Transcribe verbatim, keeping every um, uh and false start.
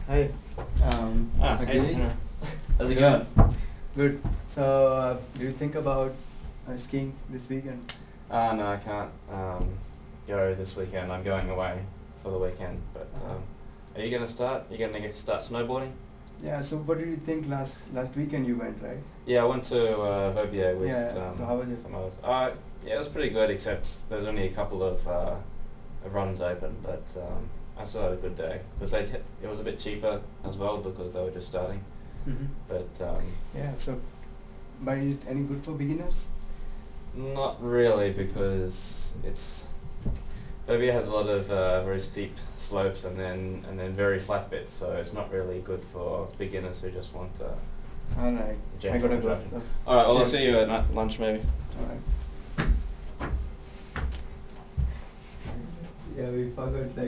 Hi. Um, Ah, hey, Agili? Tanner. How's it going? Good. So, uh, do you think about uh, skiing this weekend? Uh, no, I can't um, go this weekend. I'm going away for the weekend. But Uh-huh. um, are you going to start? You're going to get start snowboarding? Yeah. So, what did you think last last weekend you went, right? Yeah, I went to uh, Verbier with Yeah. um, So, how was it? some others. Uh, yeah, it was pretty good, except there's only a couple of, uh, of runs open. But um, I still had a good day because they t- it was a bit cheaper as well because they were just starting. Mm-hmm. But um, Yeah. So, but is it any good for beginners? not really because it's Verbier has a lot of uh, very steep slopes and then and then very flat bits, so it's not really good for beginners who just want uh, All right. gentle I gotta go. instruction. So, All right, well I'll see see you at nu- lunch maybe. All right. Yeah, we forgot like.